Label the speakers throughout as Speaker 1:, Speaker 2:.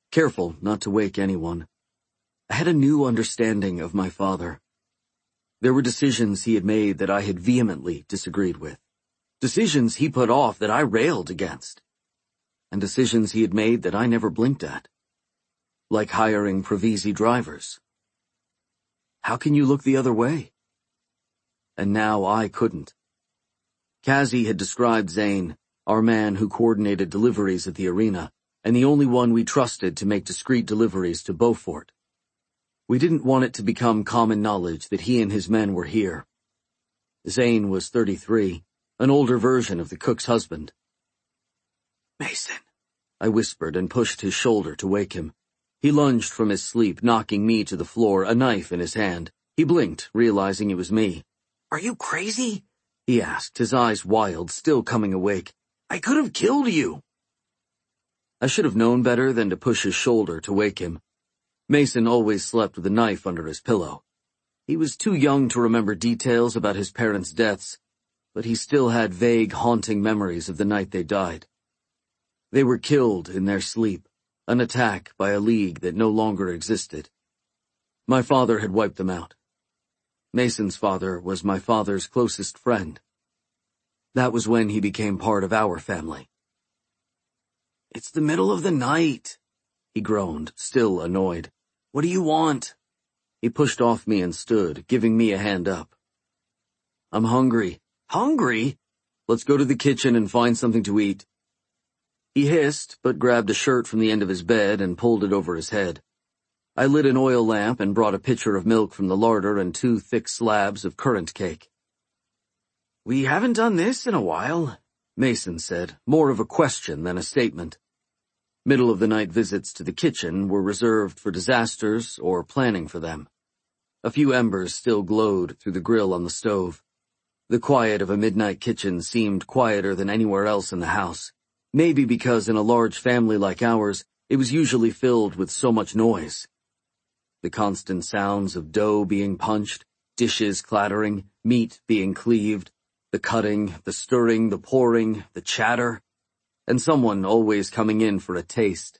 Speaker 1: careful not to wake anyone. I had a new understanding of my father. There were decisions he had made that I had vehemently disagreed with, decisions he put off that I railed against, and decisions he had made that I never blinked at, like hiring Pravisi drivers. How can you look the other way? And now I couldn't. Kazi had described Zane, our man who coordinated deliveries at the arena, and the only one we trusted to make discreet deliveries to Beaufort. We didn't want it to become common knowledge that he and his men were here. Zane was 33, an older version of the cook's husband. "Mason," I whispered and pushed his shoulder to wake him. He lunged from his sleep, knocking me to the floor, a knife in his hand. He blinked, realizing it was me. "Are you crazy?" he asked, his eyes wild, still coming awake. "I could have killed you." I should have known better than to push his shoulder to wake him. Mason always slept with a knife under his pillow. He was too young to remember details about his parents' deaths, but he still had vague, haunting memories of the night they died. They were killed in their sleep, an attack by a league that no longer existed. My father had wiped them out. Mason's father was my father's closest friend. That was when he became part of our family. "It's the middle of the night," he groaned, still annoyed. "What do you want?" He pushed off me and stood, giving me a hand up. "I'm hungry." "Hungry? Let's go to the kitchen and find something to eat." He hissed, but grabbed a shirt from the end of his bed and pulled it over his head. I lit an oil lamp and brought a pitcher of milk from the larder and 2 thick slabs of currant cake. "We haven't done this in a while," Mason said, more of a question than a statement. Middle-of-the-night visits to the kitchen were reserved for disasters or planning for them. A few embers still glowed through the grill on the stove. The quiet of a midnight kitchen seemed quieter than anywhere else in the house, maybe because in a large family like ours, it was usually filled with so much noise. The constant sounds of dough being punched, dishes clattering, meat being cleaved, the cutting, the stirring, the pouring, the chatter, and someone always coming in for a taste.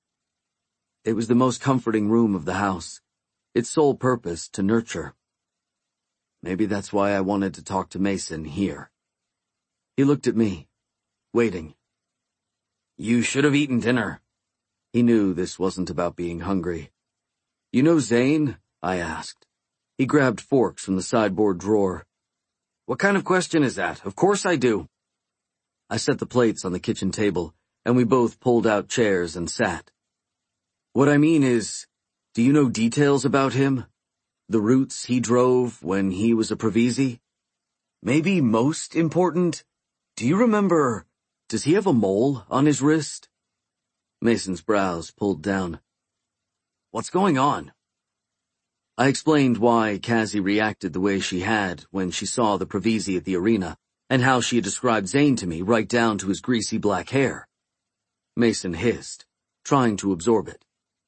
Speaker 1: It was the most comforting room of the house, its sole purpose to nurture. Maybe that's why I wanted to talk to Mason here. He looked at me, waiting. "You should have eaten dinner." He knew this wasn't about being hungry. "You know Zane?" I asked. He grabbed forks from the sideboard drawer. "What kind of question is that? Of course I do." I set the plates on the kitchen table, and we both pulled out chairs and sat. "What I mean is, do you know details about him? The routes he drove when he was a Pravisi? Maybe most important, do you remember, does he have a mole on his wrist?" Mason's brows pulled down. "What's going on?" I explained why Kazi reacted the way she had when she saw the Pravisi at the arena, and how she had described Zane to me right down to his greasy black hair. Mason hissed, trying to absorb it.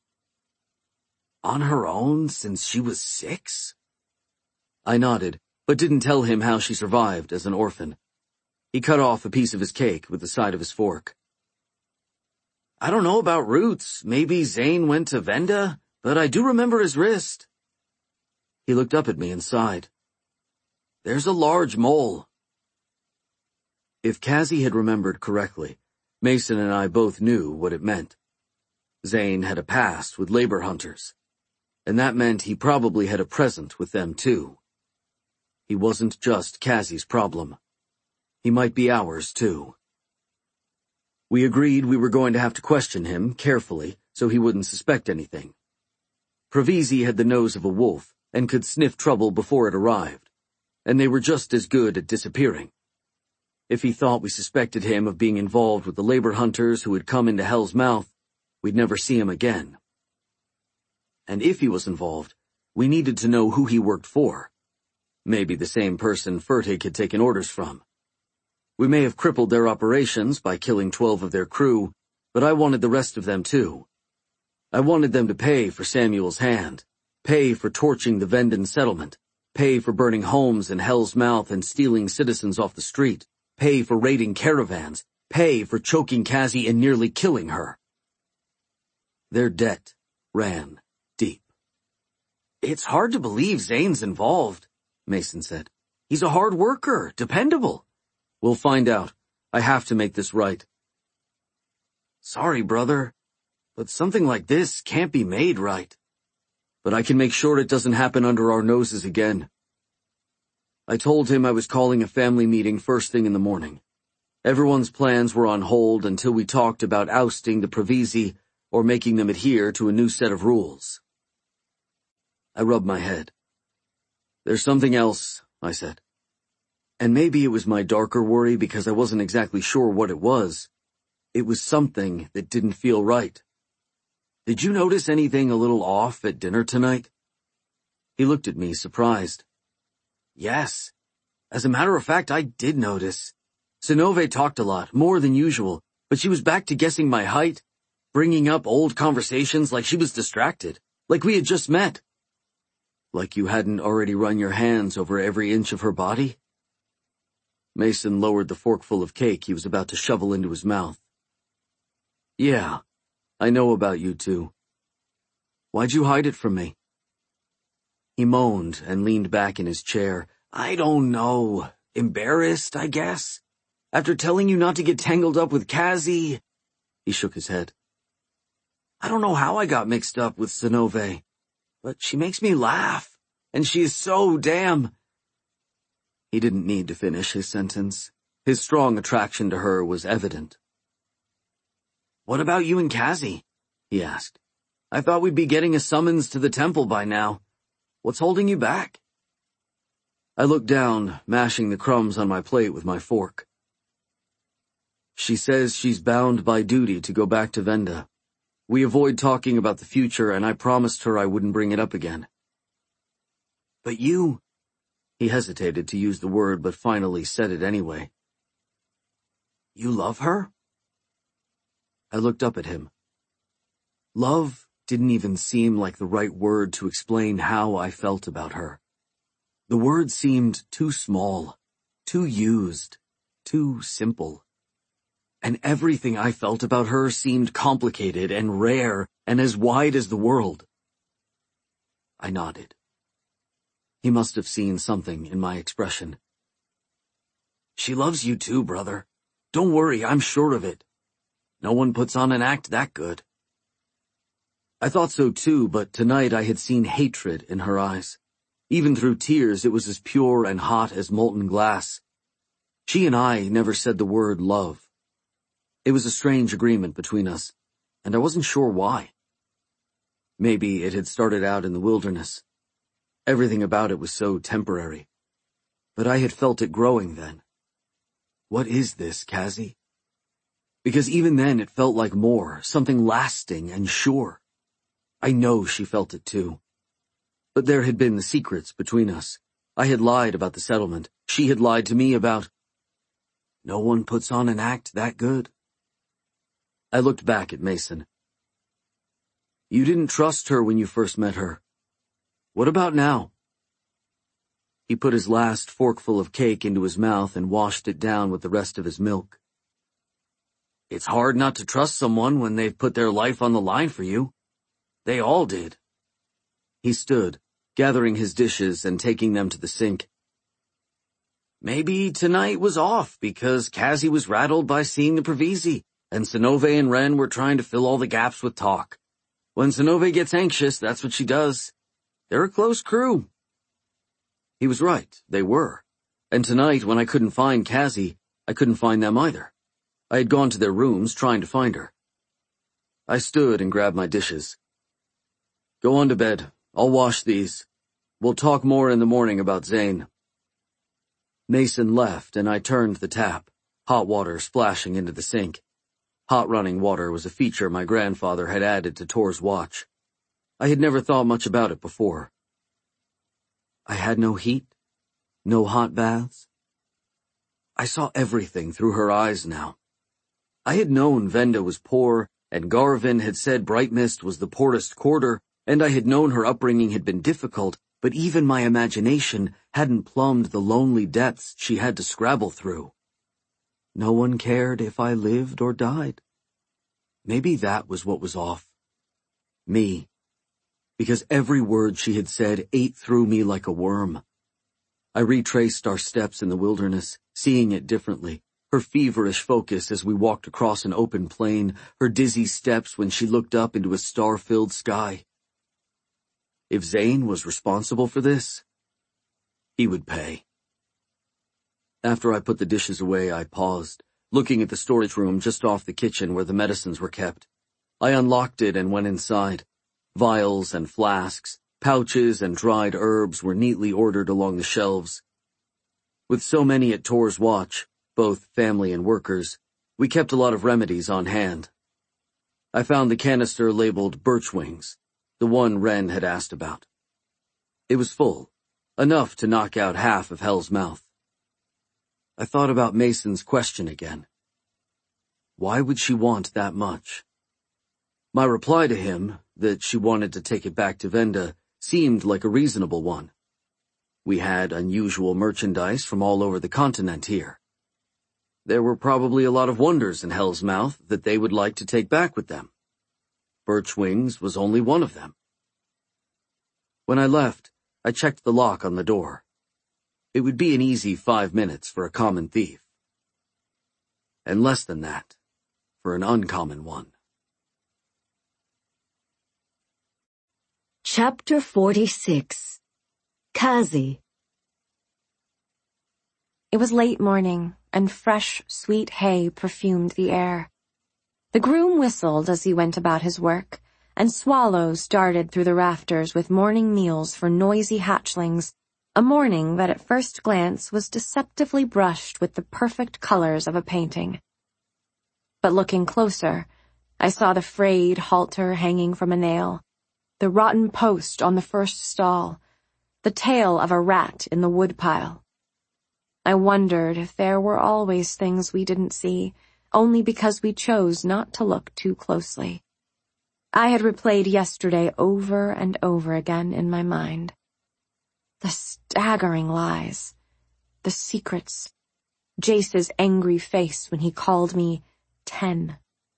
Speaker 1: "On her own since she was 6? I nodded, but didn't tell him how she survived as an orphan. He cut off a piece of his cake with the side of his fork. "I don't know about roots. Maybe Zane went to Venda, but I do remember his wrist." He looked up at me and sighed. "There's a large mole." If Kazi had remembered correctly, Mason and I both knew what it meant. Zane had a past with labor hunters, and that meant he probably had a present with them too. He wasn't just Kazi's problem. He might be ours too. We agreed we were going to have to question him carefully so he wouldn't suspect anything. Pravisi had the nose of a wolf and could sniff trouble before it arrived, and they were just as good at disappearing. If he thought we suspected him of being involved with the labor hunters who had come into Hell's Mouth, we'd never see him again. And if he was involved, we needed to know who he worked for. Maybe the same person Fertig had taken orders from. We may have crippled their operations by killing 12 of their crew, but I wanted the rest of them too. I wanted them to pay for Samuel's hand, pay for torching the Vendan settlement, pay for burning homes in Hell's Mouth and stealing citizens off the street, pay for raiding caravans, pay for choking Kazi and nearly killing her. Their debt ran deep. "It's hard to believe Zane's involved," Mason said. "He's a hard worker, dependable." "We'll find out. I have to make this right." "Sorry, brother, but something like this can't be made right." "But I can make sure it doesn't happen under our noses again." I told him I was calling a family meeting first thing in the morning. Everyone's plans were on hold until we talked about ousting the Provisi or making them adhere to a new set of rules. I rubbed my head. "There's something else," I said. And maybe it was my darker worry because I wasn't exactly sure what it was. It was something that didn't feel right. "Did you notice anything a little off at dinner tonight?" He looked at me, surprised. "Yes. As a matter of fact, I did notice. Sinove talked a lot, more than usual, but she was back to guessing my height, bringing up old conversations like she was distracted, like we had just met." "Like you hadn't already run your hands over every inch of her body?" Mason lowered the forkful of cake he was about to shovel into his mouth. "Yeah, I know about you too. Why'd you hide it from me?" He moaned and leaned back in his chair. "I don't know. Embarrassed, I guess. After telling you not to get tangled up with Cassie." He shook his head. "I don't know how I got mixed up with Sinove, but she makes me laugh, and she is so damn—" He didn't need to finish his sentence. His strong attraction to her was evident. "What about you and Cassie?" he asked. "I thought we'd be getting a summons to the temple by now. What's holding you back?" I looked down, mashing the crumbs on my plate with my fork. "She says she's bound by duty to go back to Venda. We avoid talking about the future, and I promised her I wouldn't bring it up again." "But you—" He hesitated to use the word, but finally said it anyway. "You love her?" I looked up at him. Love didn't even seem like the right word to explain how I felt about her. The word seemed too small, too used, too simple. And everything I felt about her seemed complicated and rare and as wide as the world. I nodded. He must have seen something in my expression. "She loves you too, brother. Don't worry, I'm sure of it. No one puts on an act that good." I thought so too, but tonight I had seen hatred in her eyes. Even through tears, it was as pure and hot as molten glass. She and I never said the word love. It was a strange agreement between us, and I wasn't sure why. Maybe it had started out in the wilderness. Everything about it was so temporary. But I had felt it growing then. What is this, Cassie? Because even then it felt like more, something lasting and sure. I know she felt it too. But there had been the secrets between us. I had lied about the settlement. She had lied to me about— No one puts on an act that good. I looked back at Mason. You didn't trust her when you first met her. What about now? He put his last forkful of cake into his mouth and washed it down with the rest of his milk. It's hard not to trust someone when they've put their life on the line for you. They all did. He stood, gathering his dishes and taking them to the sink. Maybe tonight was off because Cassie was rattled by seeing the Provisi, and Sinove and Ren were trying to fill all the gaps with talk. When Sinove gets anxious, that's what she does. They're a close crew. He was right, they were. And tonight, when I couldn't find Cassie, I couldn't find them either. I had gone to their rooms trying to find her. I stood and grabbed my dishes. Go on to bed. I'll wash these. We'll talk more in the morning about Zane. Mason left and I turned the tap, hot water splashing into the sink. Hot running water was a feature my grandfather had added to Tor's watch. I had never thought much about it before. I had no heat, no hot baths. I saw everything through her eyes now. I had known Venda was poor, and Garvin had said Brightmist was the poorest quarter, and I had known her upbringing had been difficult, but even my imagination hadn't plumbed the lonely depths she had to scrabble through. No one cared if I lived or died. Maybe that was what was off. Me. Because every word she had said ate through me like a worm. I retraced our steps in the wilderness, seeing it differently. Her feverish focus as we walked across an open plain, her dizzy steps when she looked up into a star-filled sky. If Zane was responsible for this, he would pay. After I put the dishes away, I paused, looking at the storage room just off the kitchen where the medicines were kept. I unlocked it and went inside. Vials and flasks, pouches and dried herbs were neatly ordered along the shelves. With so many at Tor's watch, both family and workers, we kept a lot of remedies on hand. I found the canister labeled Birchwings, the one Wren had asked about. It was full, enough to knock out half of Hell's Mouth. I thought about Mason's question again. Why would she want that much? My reply to him, that she wanted to take it back to Venda, seemed like a reasonable one. We had unusual merchandise from all over the continent here. There were probably a lot of wonders in Hell's Mouth that they would like to take back with them. Birchwings was only one of them. When I left, I checked the lock on the door. It would be an easy 5 minutes for a common thief. And less than that for an uncommon one.
Speaker 2: Chapter 46. Kazi.
Speaker 3: It was late morning, and fresh, sweet hay perfumed the air. The groom whistled as he went about his work, and swallows darted through the rafters with morning meals for noisy hatchlings, a morning that at first glance was deceptively brushed with the perfect colors of a painting. But looking closer, I saw the frayed halter hanging from a nail, the rotten post on the first stall, the tail of a rat in the woodpile. I wondered if there were always things we didn't see, only because we chose not to look too closely. I had replayed yesterday over and over again in my mind. The staggering lies, the secrets, Jace's angry face when he called me 10.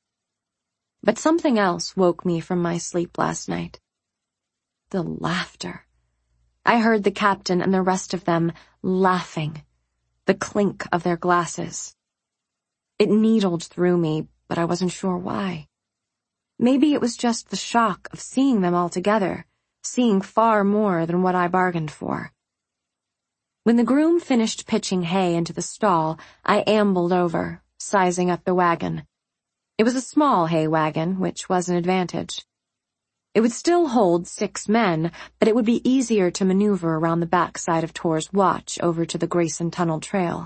Speaker 3: But something else woke me from my sleep last night. The laughter. I heard the captain and the rest of them laughing, the clink of their glasses. It needled through me, but I wasn't sure why. Maybe it was just the shock of seeing them all together, seeing far more than what I bargained for. When the groom finished pitching hay into the stall, I ambled over, sizing up the wagon. It was a small hay wagon, which was an advantage. It would still hold 6 men, but it would be easier to maneuver around the backside of Tor's watch over to the Grayson Tunnel Trail.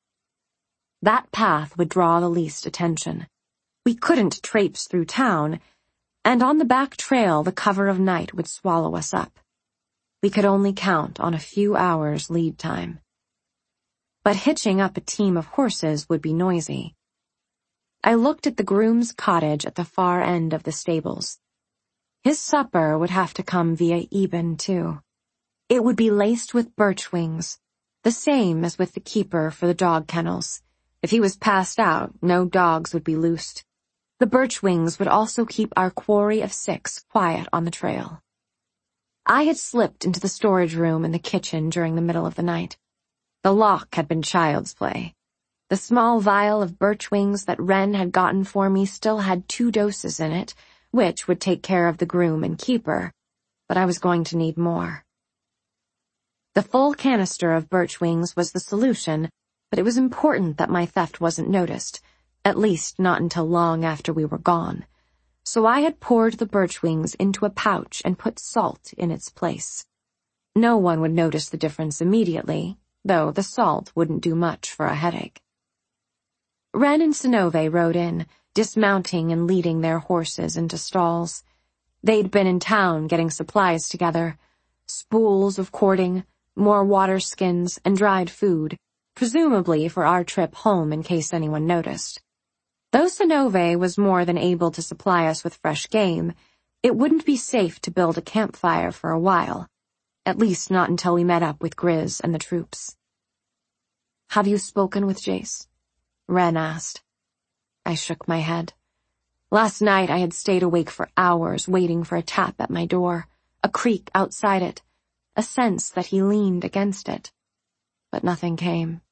Speaker 3: That path would draw the least attention. We couldn't traipse through town, and on the back trail the cover of night would swallow us up. We could only count on a few hours lead time. But hitching up a team of horses would be noisy. I looked at the groom's cottage at the far end of the stables. His supper would have to come via Eben, too. It would be laced with birchwings, the same as with the keeper for the dog kennels. If he was passed out, no dogs would be loosed. The birchwings would also keep our quarry of 6 quiet on the trail. I had slipped into the storage room in the kitchen during the middle of the night. The lock had been child's play. The small vial of birchwings that Wren had gotten for me still had 2 doses in it, which would take care of the groom and keeper, but I was going to need more. The full canister of birchwings was the solution, but it was important that my theft wasn't noticed, at least not until long after we were gone. So I had poured the birchwings into a pouch and put salt in its place. No one would notice the difference immediately, though the salt wouldn't do much for a headache. Wren and Sinove rode in, dismounting and leading their horses into stalls. They'd been in town getting supplies together, spools of cording, more water skins, and dried food, presumably for our trip home in case anyone noticed. Though Sinove was more than able to supply us with fresh game, it wouldn't be safe to build a campfire for a while, at least not until we met up with Grizz and the troops. "Have you spoken with Jace?" Wren asked. I shook my head. Last night I had stayed awake for hours waiting for a tap at my door, a creak outside it, a sense that he leaned against it. But nothing came.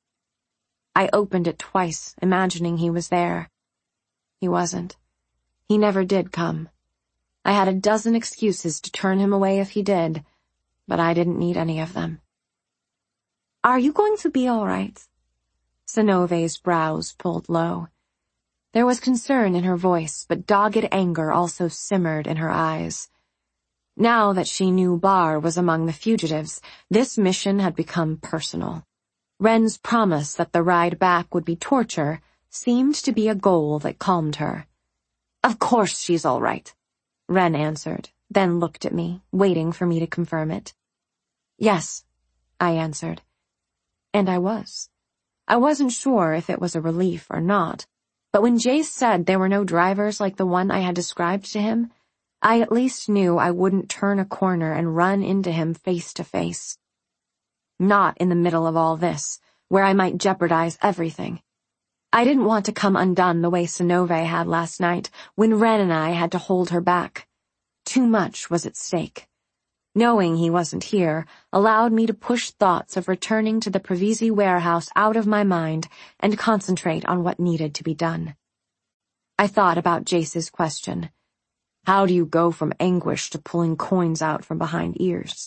Speaker 3: I opened it twice, imagining he was there. He wasn't. He never did come. I had a dozen excuses to turn him away if he did, but I didn't need any of them. "Are you going to be all right?" Sinove's brows pulled low. There was concern in her voice, but dogged anger also simmered in her eyes. Now that she knew Bar was among the fugitives, this mission had become personal. Wren's promise that the ride back would be torture seemed to be a goal that calmed her. "Of course she's all right," Wren answered, then looked at me, waiting for me to confirm it. "Yes," I answered. And I was. I wasn't sure if it was a relief or not, but when Jace said there were no drivers like the one I had described to him, I at least knew I wouldn't turn a corner and run into him face to face. Not in the middle of all this, where I might jeopardize everything. I didn't want to come undone the way Sinove had last night, when Wren and I had to hold her back. Too much was at stake. Knowing he wasn't here allowed me to push thoughts of returning to the Pravisi warehouse out of my mind and concentrate on what needed to be done. I thought about Jace's question. How do you go from anguish to pulling coins out from behind ears?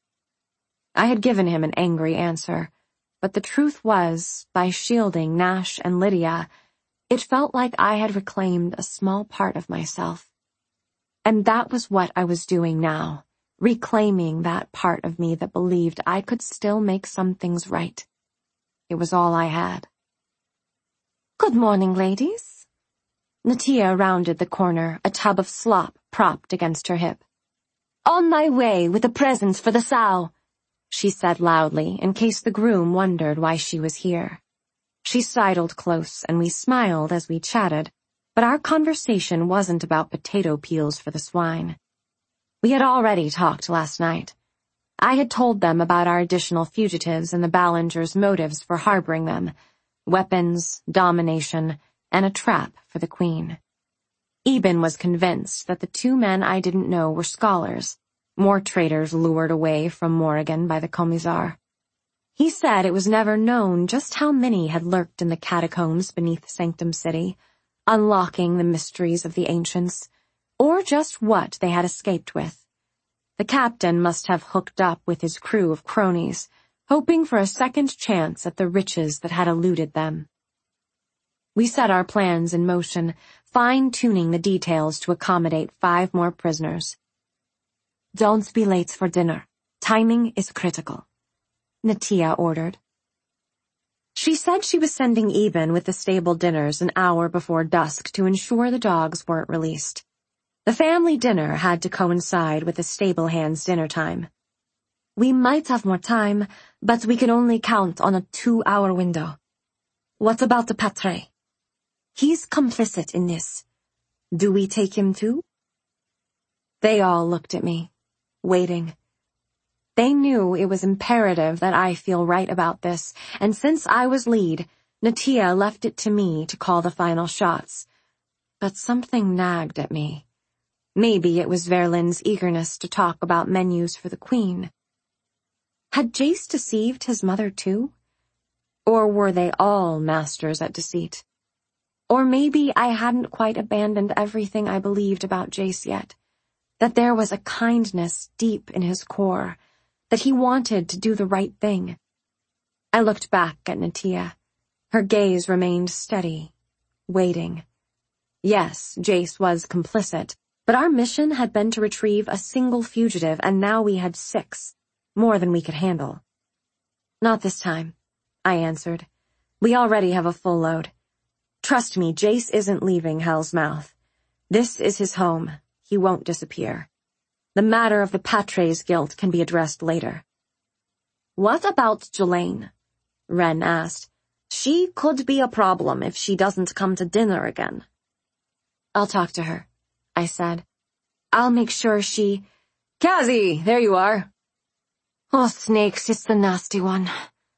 Speaker 3: I had given him an angry answer, but the truth was, by shielding Nash and Lydia, it felt like I had reclaimed a small part of myself. And that was what I was doing now. Reclaiming that part of me that believed I could still make some things right. It was all I had. "Good morning, ladies." Natia rounded the corner, a tub of slop propped against her hip. "On my way with a present for the sow," she said loudly, in case the groom wondered why she was here. She sidled close, and we smiled as we chatted, but our conversation wasn't about potato peels for the swine. We had already talked last night. I had told them about our additional fugitives and the Ballingers' motives for harboring them, weapons, domination, and a trap for the Queen. Eben was convinced that the two men I didn't know were scholars, more traitors lured away from Morrigan by the Commissar. He said it was never known just how many had lurked in the catacombs beneath Sanctum City, unlocking the mysteries of the ancients, or just what they had escaped with. The captain must have hooked up with his crew of cronies, hoping for a second chance at the riches that had eluded them. We set our plans in motion, fine-tuning the details to accommodate 5 more prisoners. "Don't be late for dinner. Timing is critical," Natia ordered. She said she was sending Eben with the stable dinners an hour before dusk to ensure the dogs weren't released. The family dinner had to coincide with the stable hands' dinner time. "We might have more time, but we can only count on a 2-hour window. What about the Patre? He's complicit in this. Do we take him too?" They all looked at me, waiting. They knew it was imperative that I feel right about this, and since I was lead, Natia left it to me to call the final shots. But something nagged at me. Maybe it was Verlin's eagerness to talk about menus for the Queen. Had Jace deceived his mother too? Or were they all masters at deceit? Or maybe I hadn't quite abandoned everything I believed about Jace yet, that there was a kindness deep in his core, that he wanted to do the right thing. I looked back at Natia. Her gaze remained steady, waiting. Yes, Jace was complicit, but our mission had been to retrieve a single fugitive, and now we had 6, more than we could handle. "Not this time," I answered. "We already have a full load. Trust me, Jace isn't leaving Hell's Mouth. This is his home. He won't disappear. The matter of the Patre's guilt can be addressed later." "What about Jelaine?" Wren asked. "She could be a problem if she doesn't come to dinner again." "I'll talk to her," I said. "I'll make sure she—" "Kazi, there you are." "Oh, snakes, it's the nasty one,"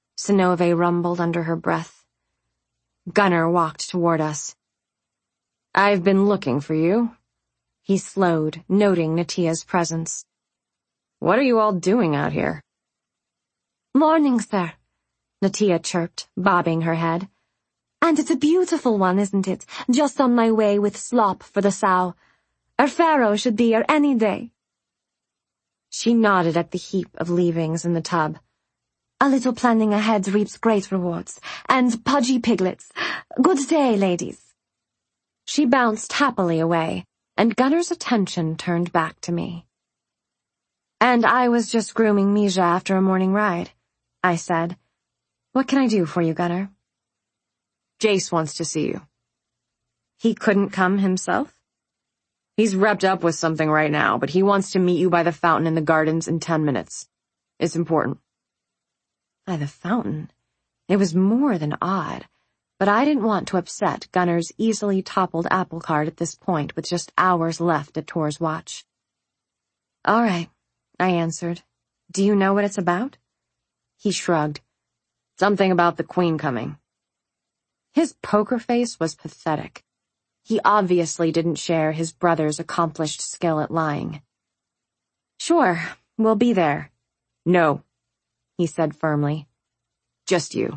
Speaker 3: Sinove rumbled under her breath. Gunnar walked toward us. I've been looking for you. He slowed, noting Natia's presence. What are you all doing out here?
Speaker 2: Morning, sir,
Speaker 3: Natia chirped, bobbing her head.
Speaker 2: and it's a beautiful one, isn't it? Just on my way with slop for the sow. Our Pharaoh should be here any day.
Speaker 3: She nodded at the heap of leavings in the tub.
Speaker 2: A little planning ahead reaps great rewards. And pudgy piglets. Good day, ladies.
Speaker 3: She bounced happily away, and Gunner's attention turned back to me. And I was just grooming Misha after a morning ride, I said. What can I do for you, Gunner? Jace wants to see you. He couldn't come himself? He's wrapped up with something right now, but he wants to meet you by the fountain in the gardens in 10 minutes. It's important. By the fountain? It was more than odd, but I didn't want to upset Gunner's easily toppled apple cart at this point with just hours left at Tor's watch. All right, I answered. Do you know what it's about? He shrugged. Something about the Queen coming. His poker face was pathetic. He obviously didn't share his brother's accomplished skill at lying. Sure, we'll be there. No, he said firmly. Just you.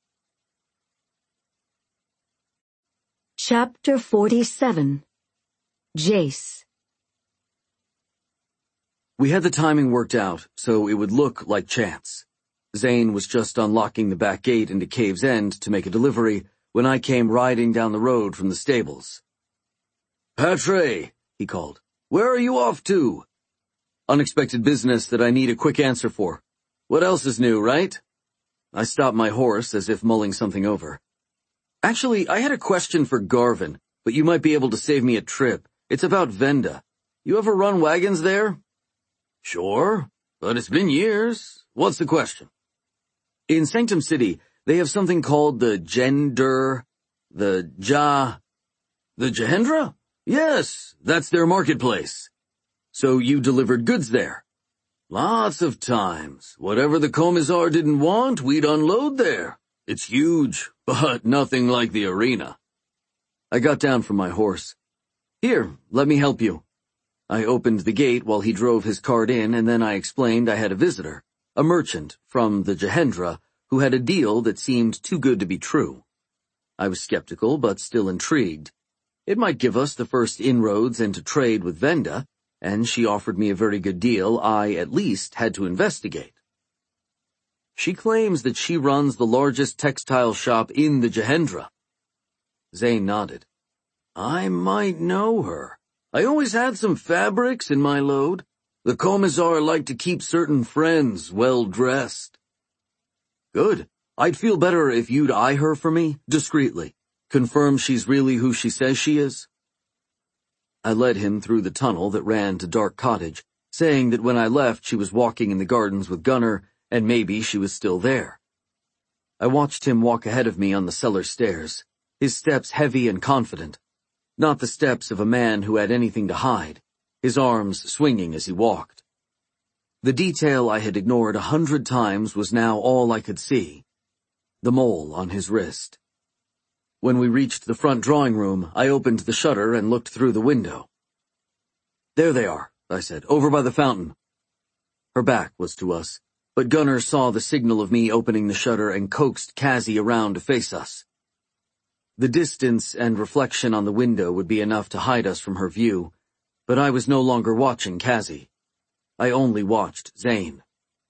Speaker 2: Chapter 47. Jace.
Speaker 1: We had the timing worked out, so it would look like chance. Zane was just unlocking the back gate into Cave's End to make a delivery when I came riding down the road from the stables. "Patre," he called, "where are you off to?" "Unexpected business that I need a quick answer for. What else is new, right?" I stopped my horse as if mulling something over. "Actually, I had a question for Garvin, but you might be able to save me a trip. It's about Venda. You ever run wagons there?" "Sure, but it's been years. What's the question?" "In Sanctum City, they have something called the Gender... The Gehendra? Yes, that's their marketplace. So you delivered goods there?" "Lots of times. Whatever the Commissar didn't want, we'd unload there. It's huge, but nothing like the arena." I got down from my horse. "Here, let me help you." I opened the gate while he drove his cart in, and then I explained I had a visitor, a merchant from the Gehendra, who had a deal that seemed too good to be true. I was skeptical, but still intrigued. It might give us the first inroads into trade with Venda, and she offered me a very good deal I, at least, had to investigate. "She claims that she runs the largest textile shop in the Gehendra." Zane nodded. "I might know her. I always had some fabrics in my load. The Commissar liked to keep certain friends well-dressed." "Good. I'd feel better if you'd eye her for me, discreetly. Confirm she's really who she says she is." I led him through the tunnel that ran to Dark Cottage, saying that when I left she was walking in the gardens with Gunner, and maybe she was still there. I watched him walk ahead of me on the cellar stairs, his steps heavy and confident. Not the steps of a man who had anything to hide, his arms swinging as he walked. The detail I had ignored 100 times was now all I could see. The mole on his wrist. When we reached the front drawing room, I opened the shutter and looked through the window. "There they are," I said, "over by the fountain." Her back was to us, but Gunner saw the signal of me opening the shutter and coaxed Cassie around to face us. The distance and reflection on the window would be enough to hide us from her view, but I was no longer watching Cassie. I only watched Zane.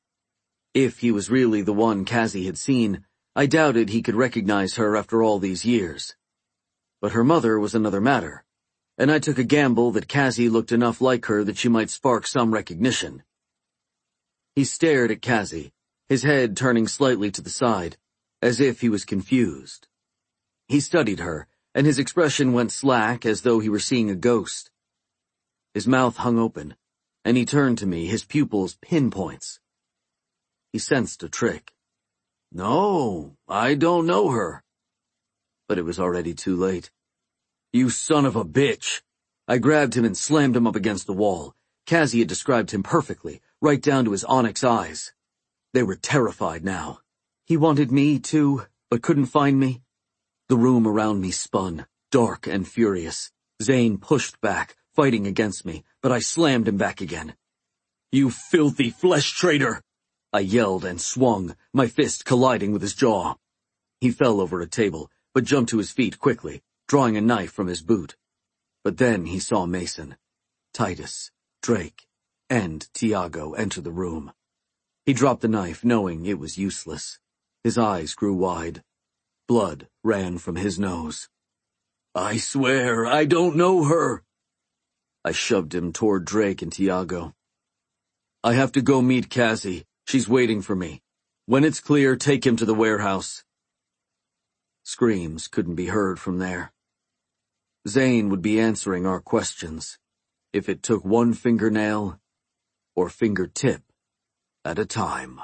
Speaker 1: If he was really the one Cassie had seen, I doubted he could recognize her after all these years. But her mother was another matter, and I took a gamble that Cassie looked enough like her that she might spark some recognition. He stared at Cassie, his head turning slightly to the side, as if he was confused. He studied her, and his expression went slack as though he were seeing a ghost. His mouth hung open, and he turned to me, his pupils pinpoints. He sensed a trick. "No, I don't know her." But it was already too late. "You son of a bitch!" I grabbed him and slammed him up against the wall. Cassie had described him perfectly, right down to his onyx eyes. They were terrified now. He wanted me too, but couldn't find me. The room around me spun. Dark and furious, Zane pushed back, fighting against me, but I slammed him back again. "You filthy flesh traitor!" I yelled and swung, my fist colliding with his jaw. He fell over a table, but jumped to his feet quickly, drawing a knife from his boot. But then he saw Mason, Titus, Drake, and Tiago enter the room. He dropped the knife, knowing it was useless. His eyes grew wide. Blood ran from his nose. "I swear I don't know her." I shoved him toward Drake and Tiago. "I have to go meet Cassie. She's waiting for me. When it's clear, take him to the warehouse." Screams couldn't be heard from there. Zane would be answering our questions, if it took one fingernail or fingertip at a time.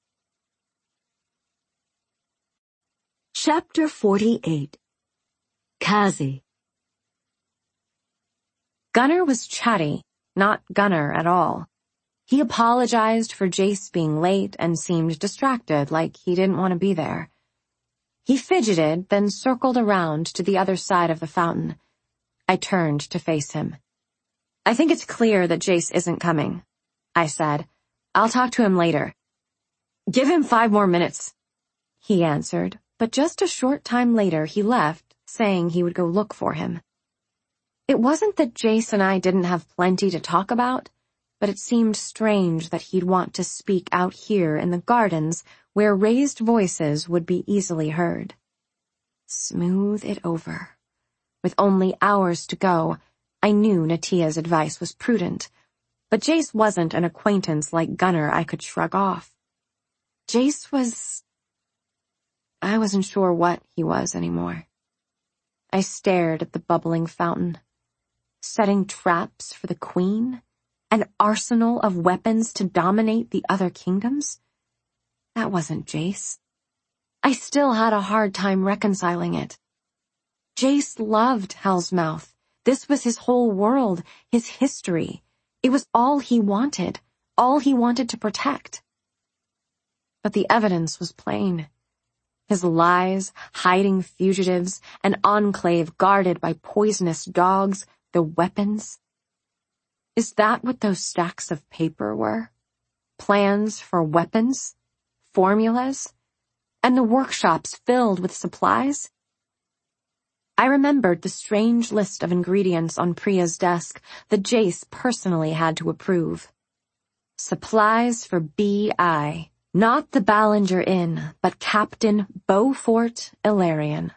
Speaker 4: Chapter 48. Cassie.
Speaker 3: Gunnar was chatty, not Gunnar at all. He apologized for Jace being late and seemed distracted, like he didn't want to be there. He fidgeted, then circled around to the other side of the fountain. I turned to face him. "I think it's clear that Jace isn't coming," I said. "I'll talk to him later." "Give him 5 more minutes," he answered, but just a short time later he left, saying he would go look for him. It wasn't that Jace and I didn't have plenty to talk about, but it seemed strange that he'd want to speak out here in the gardens where raised voices would be easily heard. Smooth it over. With only hours to go, I knew Natia's advice was prudent, but Jace wasn't an acquaintance like Gunnar I could shrug off. Jace was... I wasn't sure what he was anymore. I stared at the bubbling fountain. Setting traps for the queen? An arsenal of weapons to dominate the other kingdoms? That wasn't Jace. I still had a hard time reconciling it. Jace loved Hellsmouth. This was his whole world, his history. It was all he wanted to protect. But the evidence was plain. His lies, hiding fugitives, an enclave guarded by poisonous dogs, the weapons. Is that what those stacks of paper were? Plans for weapons? Formulas? And the workshops filled with supplies? I remembered the strange list of ingredients on Priya's desk that Jace personally had to approve. Supplies for B.I., not the Ballinger Inn, but Captain Beaufort Ilarion.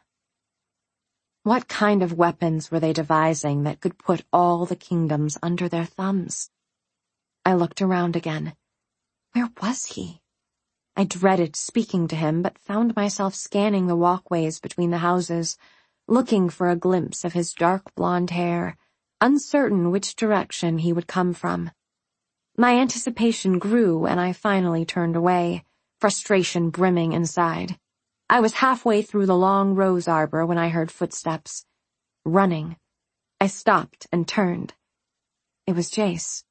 Speaker 3: What kind of weapons were they devising that could put all the kingdoms under their thumbs? I looked around again. Where was he? I dreaded speaking to him, but found myself scanning the walkways between the houses, looking for a glimpse of his dark blonde hair, uncertain which direction he would come from. My anticipation grew, and I finally turned away, frustration brimming inside. I was halfway through the long rose arbor when I heard footsteps. Running. I stopped and turned. It was Jace.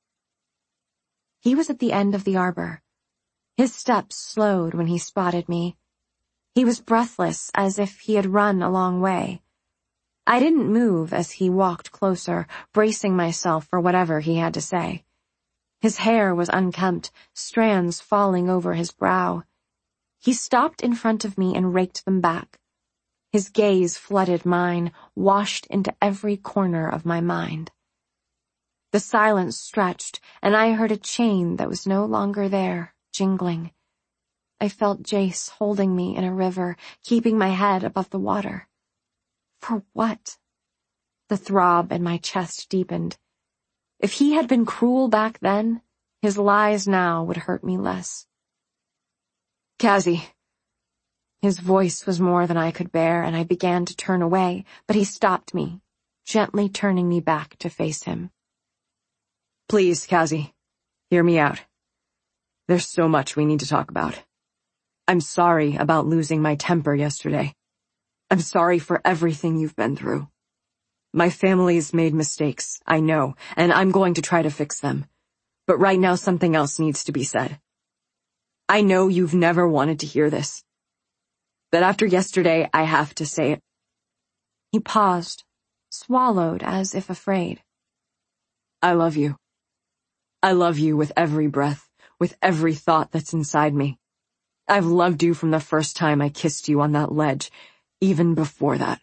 Speaker 3: He was at the end of the arbor. His steps slowed when he spotted me. He was breathless, as if he had run a long way. I didn't move as he walked closer, bracing myself for whatever he had to say. His hair was unkempt, strands falling over his brow. He stopped in front of me and raked them back. His gaze flooded mine, washed into every corner of my mind. The silence stretched, and I heard a chain that was no longer there, jingling. I felt Jace holding me in a river, keeping my head above the water. For what? The throb in my chest deepened. If he had been cruel back then, his lies now would hurt me less. "Cassie." His voice was more than I could bear, and I began to turn away, but he stopped me, gently turning me back to face him. "Please, Cassie, hear me out. There's so much we need to talk about. I'm sorry about losing my temper yesterday. I'm sorry for everything you've been through. My family's made mistakes, I know, and I'm going to try to fix them. But right now something else needs to be said. I know you've never wanted to hear this. But after yesterday, I have to say it. He paused, swallowed as if afraid.
Speaker 5: I love you. I love you with every breath, with every thought that's inside me. I've loved you from the first time I kissed you on that ledge, even before that.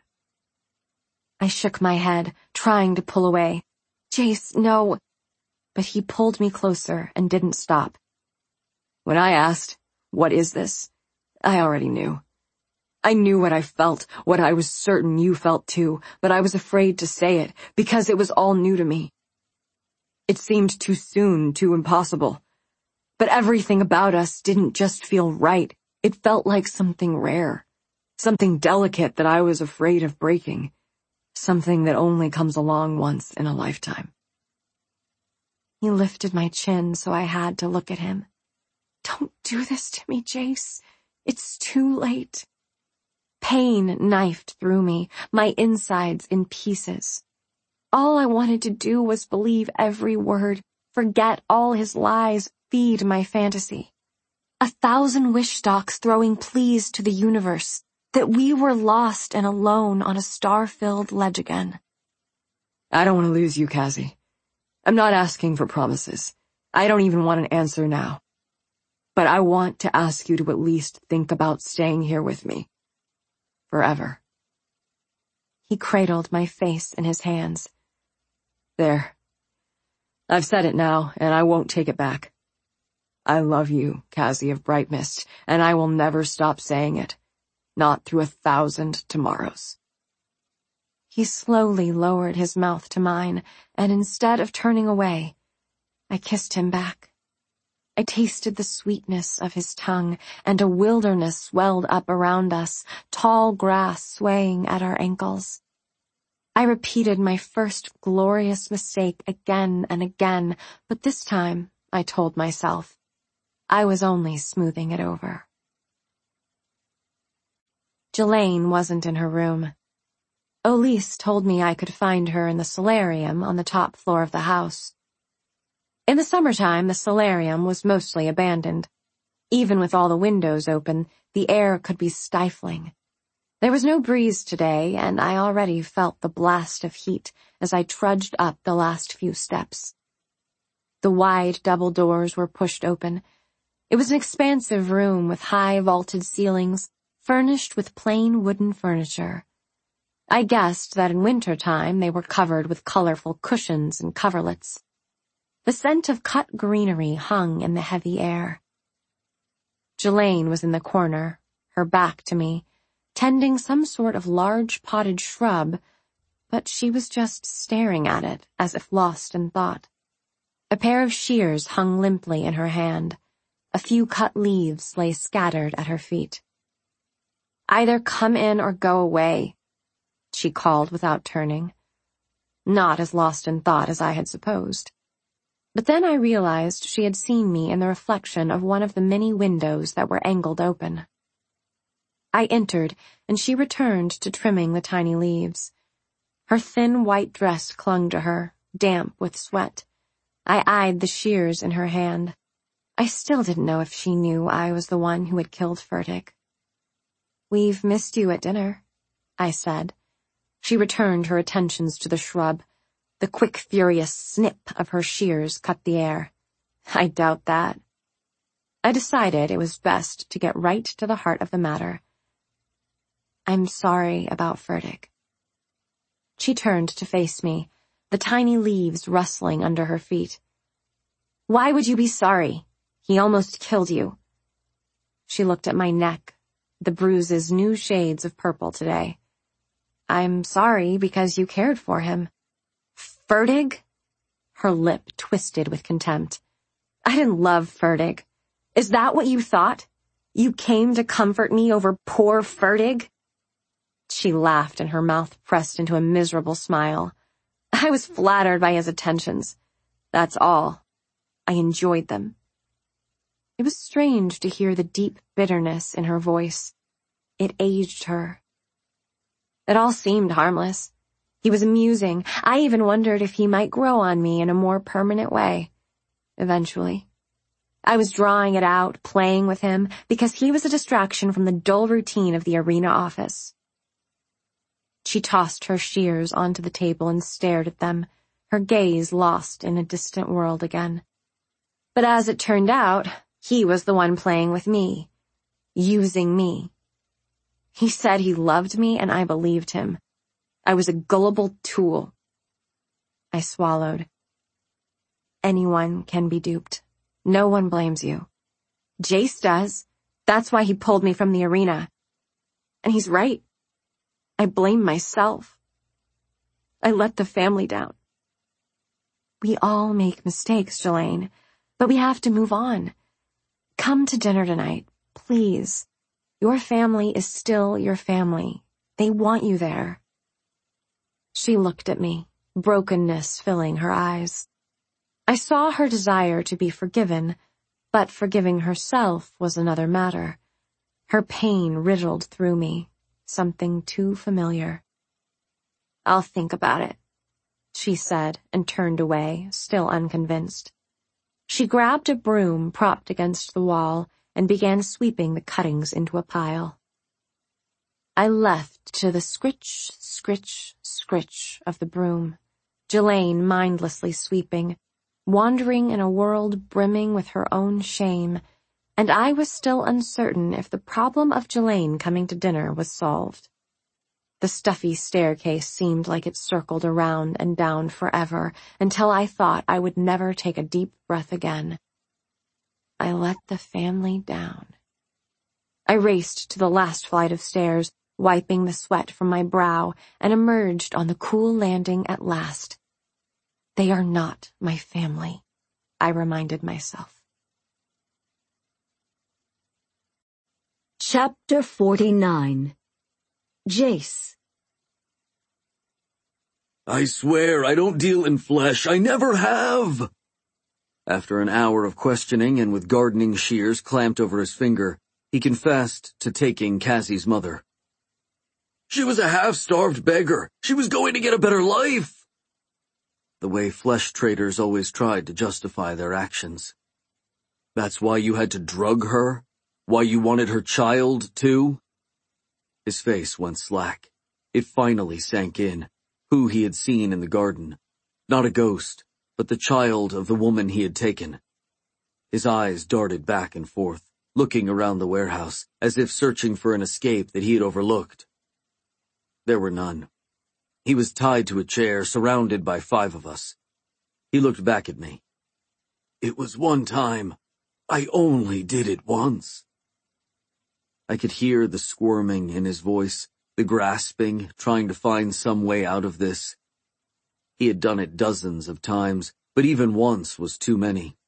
Speaker 3: I shook my head, trying to pull away. Jace, no. But he pulled me closer and didn't stop.
Speaker 5: When I asked, "What is this?" I already knew. I knew what I felt, what I was certain you felt too, but I was afraid to say it because it was all new to me. It seemed too soon, too impossible. But everything about us didn't just feel right. It felt like something rare, something delicate that I was afraid of breaking, something that only comes along once in a lifetime.
Speaker 3: He lifted my chin so I had to look at him. Don't do this to me, Jace. It's too late. Pain knifed through me, my insides in pieces. All I wanted to do was believe every word, forget all his lies, feed my fantasy. 1,000 wish stalks throwing pleas to the universe, that we were lost and alone on a star-filled ledge again.
Speaker 5: I don't want to lose you, Cassie. I'm not asking for promises. I don't even want an answer now. But I want to ask you to at least think about staying here with me. Forever.
Speaker 3: He cradled my face in his hands.
Speaker 5: There. I've said it now, and I won't take it back. I love you, Cassie of Bright Mist, and I will never stop saying it. Not through 1,000 tomorrows.
Speaker 3: He slowly lowered his mouth to mine, and instead of turning away, I kissed him back. I tasted the sweetness of his tongue, and a wilderness swelled up around us, tall grass swaying at our ankles. I repeated my first glorious mistake again and again, but this time, I told myself, I was only smoothing it over. Jelaine wasn't in her room. Elise told me I could find her in the solarium on the top floor of the house. In the summertime, the solarium was mostly abandoned. Even with all the windows open, the air could be stifling. There was no breeze today, and I already felt the blast of heat as I trudged up the last few steps. The wide double doors were pushed open. It was an expansive room with high vaulted ceilings, furnished with plain wooden furniture. I guessed that in winter time they were covered with colorful cushions and coverlets. The scent of cut greenery hung in the heavy air. Jelaine was in the corner, her back to me, tending some sort of large potted shrub, but she was just staring at it as if lost in thought. A pair of shears hung limply in her hand. A few cut leaves lay scattered at her feet. Either come in or go away, she called without turning. Not as lost in thought as I had supposed. But then I realized she had seen me in the reflection of one of the many windows that were angled open. I entered, and she returned to trimming the tiny leaves. Her thin white dress clung to her, damp with sweat. I eyed the shears in her hand. I still didn't know if she knew I was the one who had killed Furtick. "We've missed you at dinner," I said. She returned her attentions to the shrub. The quick, furious snip of her shears cut the air. I doubt that. I decided it was best to get right to the heart of the matter. "I'm sorry about Furtick." She turned to face me, the tiny leaves rustling under her feet. "Why would you be sorry? He almost killed you." She looked at my neck, the bruises new shades of purple today. "I'm sorry because you cared for him." "Furtick?" Her lip twisted with contempt. "I didn't love Furtick. Is that what you thought? You came to comfort me over poor Furtick?" She laughed and her mouth pressed into a miserable smile. "I was flattered by his attentions. That's all. I enjoyed them." It was strange to hear the deep bitterness in her voice. It aged her. It all seemed harmless. He was amusing. I even wondered if he might grow on me in a more permanent way. Eventually. I was drawing it out, playing with him, because he was a distraction from the dull routine of the arena office. She tossed her shears onto the table and stared at them, her gaze lost in a distant world again. But as it turned out, he was the one playing with me, using me. He said he loved me, and I believed him. I was a gullible tool. I swallowed. Anyone can be duped. No one blames you. Jace does. That's why he pulled me from the arena. And he's right. I blame myself. I let the family down. We all make mistakes, Jelaine, but we have to move on. Come to dinner tonight, please. Your family is still your family. They want you there. She looked at me, brokenness filling her eyes. I saw her desire to be forgiven, but forgiving herself was another matter. Her pain riddled through me, something too familiar. I'll think about it, she said and turned away, still unconvinced. She grabbed a broom propped against the wall and began sweeping the cuttings into a pile. I left to the scritch, scritch, scritch of the broom, Jelaine mindlessly sweeping, wandering in a world brimming with her own shame, and I was still uncertain if the problem of Jelaine coming to dinner was solved. The stuffy staircase seemed like it circled around and down forever, until I thought I would never take a deep breath again. I let the family down. I raced to the last flight of stairs, wiping the sweat from my brow, and emerged on the cool landing at last. They are not my family, I reminded myself.
Speaker 4: Chapter 49. Jace.
Speaker 1: I swear I don't deal in flesh. I never have. After an hour of questioning and with gardening shears clamped over his finger, he confessed to taking Cassie's mother. She was a half-starved beggar. She was going to get a better life. The way flesh traders always tried to justify their actions. That's why you had to drug her? Why you wanted her child, too? His face went slack. It finally sank in. Who he had seen in the garden. Not a ghost, but the child of the woman he had taken. His eyes darted back and forth, looking around the warehouse, as if searching for an escape that he had overlooked. There were none. He was tied to a chair, surrounded by 5 of us. He looked back at me. It was one time. I only did it once. I could hear the squirming in his voice, the grasping, trying to find some way out of this. He had done it dozens of times, but even once was too many.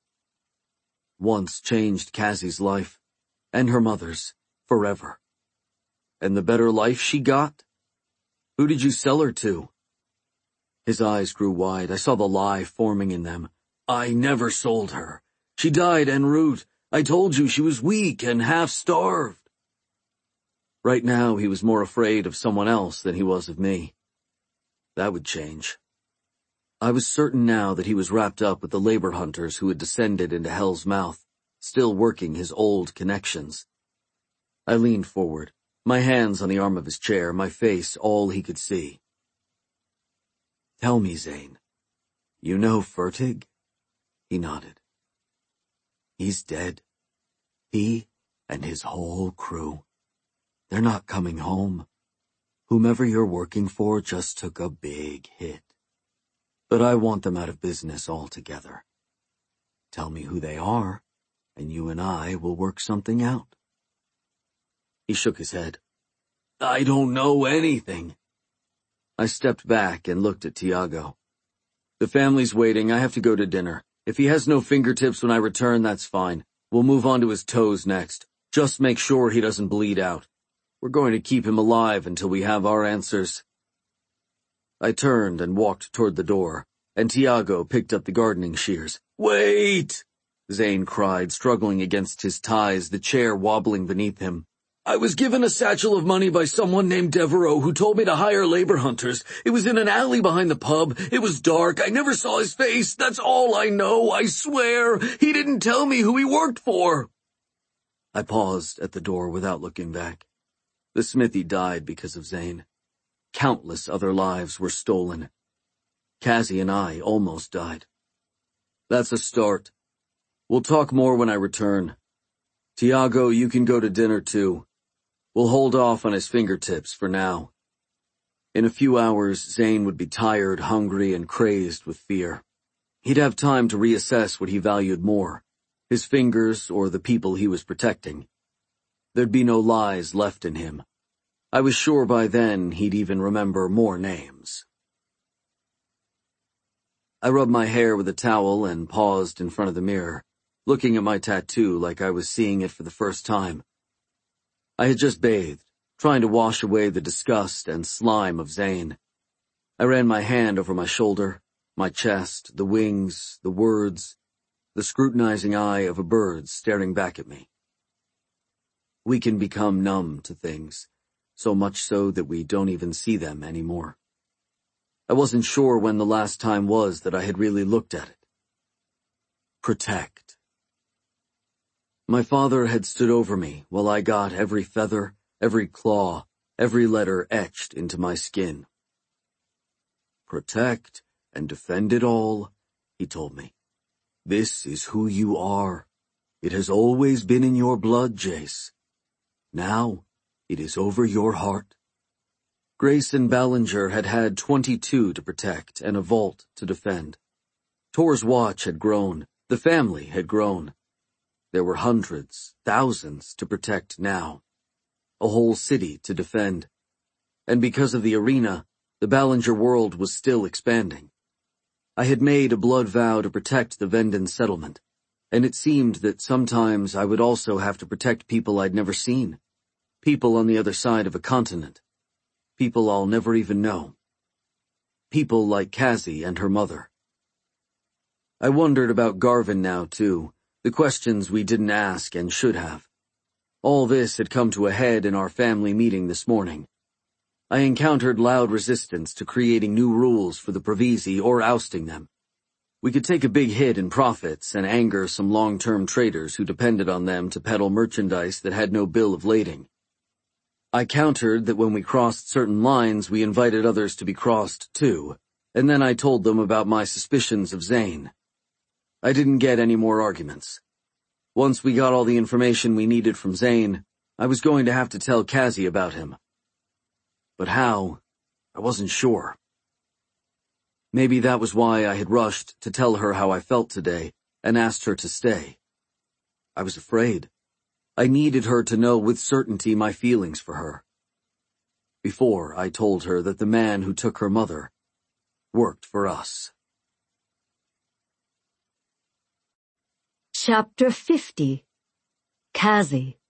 Speaker 1: Once changed Cassie's life, and her mother's, forever. And the better life she got? Who did you sell her to? His eyes grew wide. I saw the lie forming in them. I never sold her. She died en route. I told you she was weak and half-starved. Right now he was more afraid of someone else than he was of me. That would change. I was certain now that he was wrapped up with the labor hunters who had descended into Hell's Mouth, still working his old connections. I leaned forward, my hands on the arm of his chair, my face all he could see. Tell me, Zane, you know Fertig? He nodded. He's dead. He and his whole crew. They're not coming home. Whomever you're working for just took a big hit. But I want them out of business altogether. Tell me who they are, and you and I will work something out. He shook his head. I don't know anything. I stepped back and looked at Tiago. The family's waiting. I have to go to dinner. If he has no fingertips when I return, that's fine. We'll move on to his toes next. Just make sure he doesn't bleed out. We're going to keep him alive until we have our answers. I turned and walked toward the door, and Tiago picked up the gardening shears. Wait! Zane cried, struggling against his ties, the chair wobbling beneath him. I was given a satchel of money by someone named Devereaux who told me to hire labor hunters. It was in an alley behind the pub. It was dark. I never saw his face. That's all I know, I swear. He didn't tell me who he worked for. I paused at the door without looking back. The smithy died because of Zane. countless other lives were stolen. Cassie and I almost died. That's a start. We'll talk more when I return. Tiago, you can go to dinner too. We'll hold off on his fingertips for now. In a few hours, Zane would be tired, hungry, and crazed with fear. He'd have time to reassess what he valued more, his fingers or the people he was protecting. There'd be no lies left in him. I was sure by then he'd even remember more names. I rubbed my hair with a towel and paused in front of the mirror, looking at my tattoo like I was seeing it for the first time. I had just bathed, trying to wash away the disgust and slime of Zane. I ran my hand over my shoulder, my chest, the wings, the words, the scrutinizing eye of a bird staring back at me. We can become numb to things, so much so that we don't even see them anymore. I wasn't sure when the last time was that I had really looked at it. Protect. My father had stood over me while I got every feather, every claw, every letter etched into my skin. Protect and defend it all, he told me. This is who you are. It has always been in your blood, Jace. Now, it is over your heart. Grayson Ballinger had had 22 to protect and a vault to defend. Tor's watch had grown. The family had grown. There were hundreds, thousands to protect now. A whole city to defend. And because of the arena, the Ballinger world was still expanding. I had made a blood vow to protect the Vendon settlement, and it seemed that sometimes I would also have to protect people I'd never seen. People on the other side of a continent. People I'll never even know. People like Cassie and her mother. I wondered about Garvin now, too, the questions we didn't ask and should have. All this had come to a head in our family meeting this morning. I encountered loud resistance to creating new rules for the Pravisi or ousting them. We could take a big hit in profits and anger some long-term traders who depended on them to peddle merchandise that had no bill of lading. I countered that when we crossed certain lines, we invited others to be crossed too, and then I told them about my suspicions of Zane. I didn't get any more arguments. Once we got all the information we needed from Zane, I was going to have to tell Cassie about him. But how? I wasn't sure. Maybe that was why I had rushed to tell her how I felt today and asked her to stay. I was afraid. I needed her to know with certainty my feelings for her. Before I told her that the man who took her mother worked for us.
Speaker 4: Chapter 50. Cassie.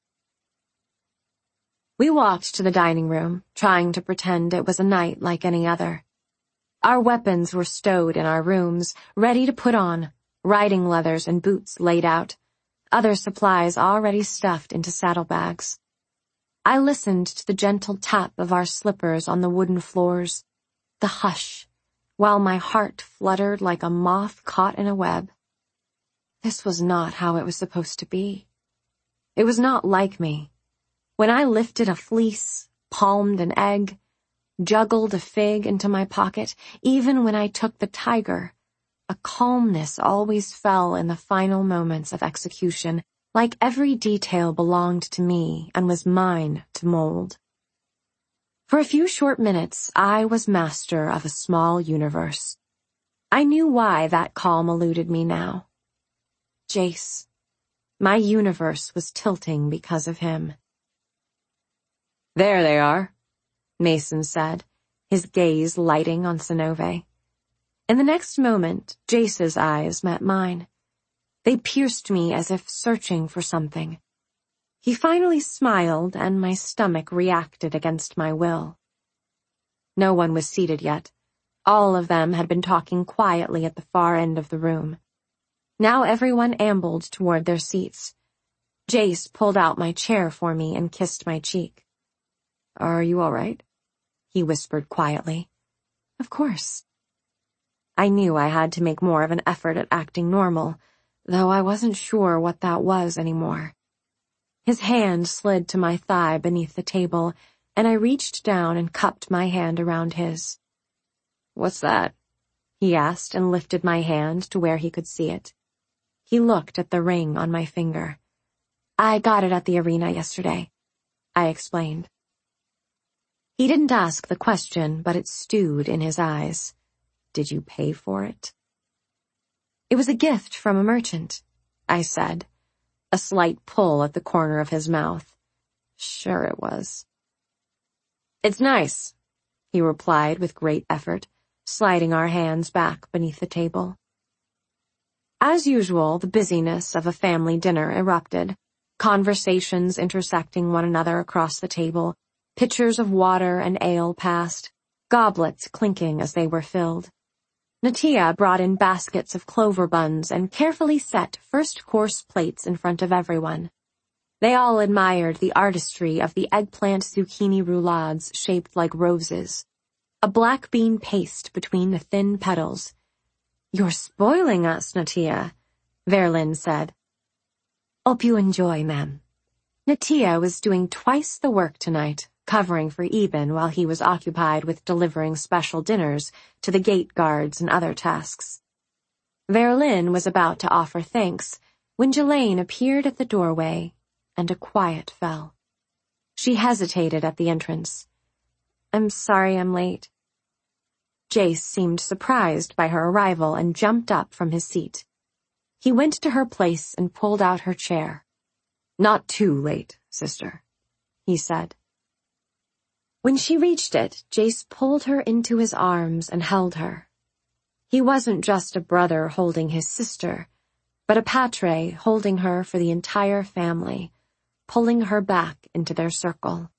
Speaker 3: We walked to the dining room, trying to pretend it was a night like any other. Our weapons were stowed in our rooms, ready to put on, riding leathers and boots laid out, other supplies already stuffed into saddlebags. I listened to the gentle tap of our slippers on the wooden floors, the hush, while my heart fluttered like a moth caught in a web. This was not how it was supposed to be. It was not like me. When I lifted a fleece, palmed an egg, juggled a fig into my pocket, even when I took the tiger, a calmness always fell in the final moments of execution, like every detail belonged to me and was mine to mold. For a few short minutes, I was master of a small universe. I knew why that calm eluded me now. Jace. My universe was tilting because of him.
Speaker 5: There they are,
Speaker 3: Mason said, his gaze lighting on Sonove. In the next moment, Jace's eyes met mine. They pierced me as if searching for something. He finally smiled, and my stomach reacted against my will. No one was seated yet. All of them had been talking quietly at the far end of the room. Now everyone ambled toward their seats. Jace pulled out my chair for me and kissed my cheek.
Speaker 5: Are you all right?
Speaker 3: He whispered quietly. Of course. I knew I had to make more of an effort at acting normal, though I wasn't sure what that was anymore. His hand slid to my thigh beneath the table, and I reached down and cupped my hand around his. "What's that?" he asked and lifted my hand to where he could see it. He looked at the ring on my finger. "I got it at the arena yesterday," I explained. He didn't ask the question, but it stewed in his eyes. "Did you pay for it?" "It was a gift from a merchant," I said, a slight pull at the corner of his mouth. "Sure it was." "It's nice," he replied with great effort, sliding our hands back beneath the table. As usual, the busyness of a family dinner erupted, conversations intersecting one another across the table, pitchers of water and ale passed, goblets clinking as they were filled. Natia brought in baskets of clover buns and carefully set first-course plates in front of everyone. They all admired the artistry of the eggplant zucchini roulades shaped like roses, a black bean paste between the thin petals. "You're spoiling us, Natia," Verlin said. "Hope you enjoy, ma'am." Natia was doing twice the work tonight, covering for Eben while he was occupied with delivering special dinners to the gate guards and other tasks. Verlin was about to offer thanks when Jelaine appeared at the doorway, and a quiet fell. She hesitated at the entrance. "I'm sorry I'm late." Jace seemed surprised by her arrival and jumped up from his seat. He went to her place and pulled out her chair. "Not too late, sister," he said. When she reached it, Jace pulled her into his arms and held her. He wasn't just a brother holding his sister, but a patre holding her for the entire family, pulling her back into their circle.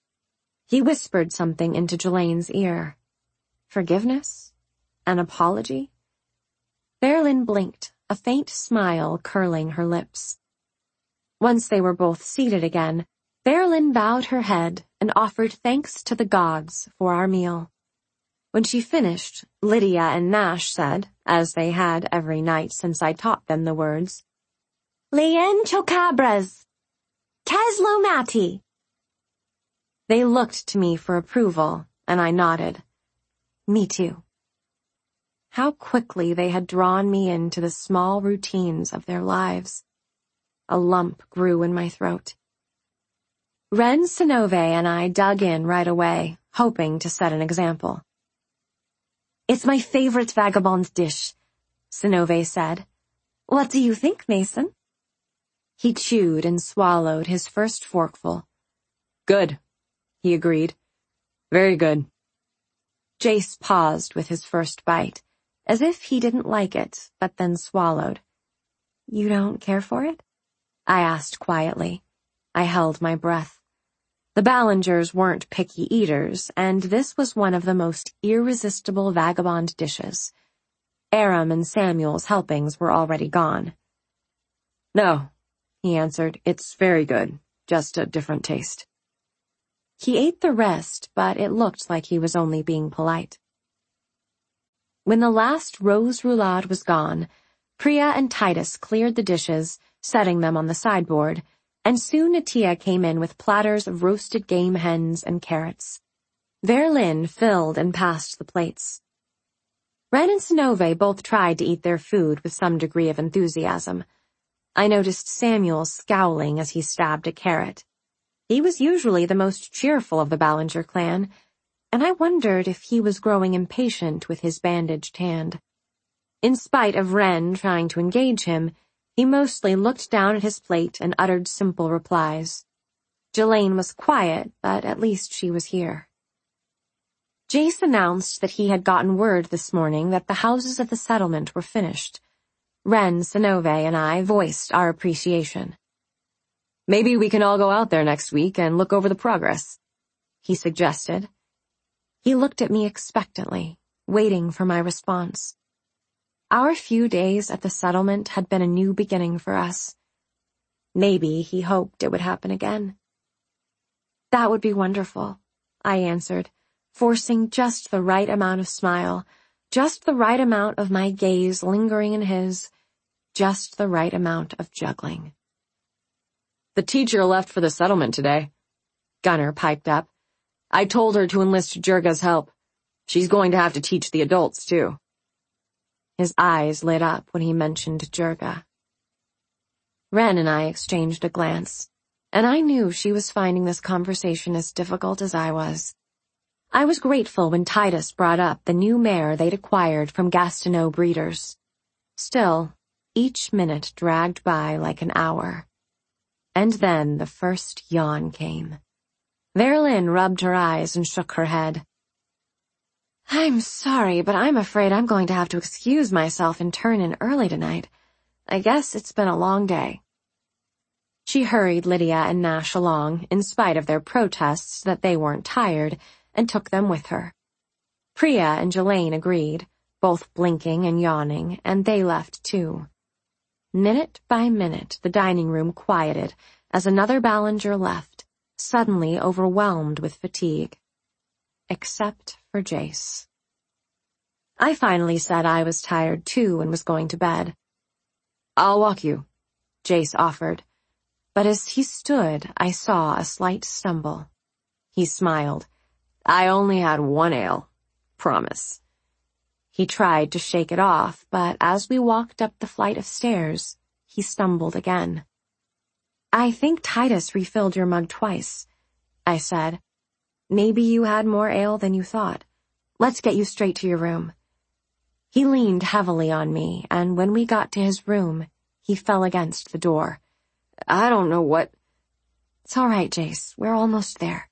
Speaker 3: He whispered something into Jelaine's ear. Forgiveness? An apology? Verlin blinked, a faint smile curling her lips. Once they were both seated again, Verlin bowed her head and offered thanks to the gods for our meal. When she finished, Lydia and Nash said, as they had every night since I taught them the words, "Lien chocabras! Keslo mati!" They looked to me for approval, and I nodded. Me too. How quickly they had drawn me into the small routines of their lives. A lump grew in my throat. Ren Sinove and I dug in right away, hoping to set an example. "It's my favorite vagabond dish," Sinove said. "What do you think, Mason?" He chewed and swallowed his first forkful. "Good," he agreed. "Very good." Jace paused with his first bite, as if he didn't like it, but then swallowed. "You don't care for it?" I asked quietly. I held my breath. The Ballingers weren't picky eaters, and this was one of the most irresistible vagabond dishes. Aram and Samuel's helpings were already gone. "No," he answered, "it's very good, just a different taste." He ate the rest, but it looked like he was only being polite. When the last rose roulade was gone, Priya and Titus cleared the dishes, setting them on the sideboard, and soon Natia came in with platters of roasted game hens and carrots. Verlin filled and passed the plates. Ren and Sinove both tried to eat their food with some degree of enthusiasm. I noticed Samuel scowling as he stabbed a carrot. He was usually the most cheerful of the Ballinger clan, and I wondered if he was growing impatient with his bandaged hand. In spite of Ren trying to engage him, he mostly looked down at his plate and uttered simple replies. Jelaine was quiet, but at least she was here. Jace announced that he had gotten word this morning that the houses of the settlement were finished. Ren, Sinove, and I voiced our appreciation. "Maybe we can all go out there next week and look over the progress," he suggested. He looked at me expectantly, waiting for my response. Our few days at the settlement had been a new beginning for us. Maybe he hoped it would happen again. "That would be wonderful," I answered, forcing just the right amount of smile, just the right amount of my gaze lingering in his, just the right amount of juggling. "The teacher left for the settlement today," Gunnar piped up.
Speaker 5: I told her to enlist Jurga's help. She's going to have to teach the adults, too. His eyes lit up when he mentioned Jurga. Ren and I exchanged a glance, and I knew she was finding this conversation as difficult as I was. I was grateful when Titus brought up the new mare they'd acquired from Gastineau breeders. Still, each minute dragged by like an hour. And then the first yawn came. Verlin rubbed her eyes and shook her head. I'm sorry, but I'm afraid I'm going to have to excuse myself and turn in early tonight. I guess it's been a long day. She hurried Lydia and Nash along, in spite of their protests that they weren't tired, and took them with her. Priya and Jelaine agreed, both blinking and yawning, and they left too. Minute by minute, the dining room quieted as another Ballinger left, suddenly overwhelmed with fatigue. Except for Jace. I finally said I was tired too and was going to bed. I'll walk you, Jace offered, but as he stood, I saw a slight stumble. He smiled. I only had one ale. Promise. He tried to shake it off, but as we walked up the flight of stairs, he stumbled again. I think Titus refilled your mug twice, I said. Maybe you had more ale than you thought. Let's get you straight to your room. He leaned heavily on me, and when we got to his room, he fell against the door. I don't know what... It's all right, Jace. We're almost there.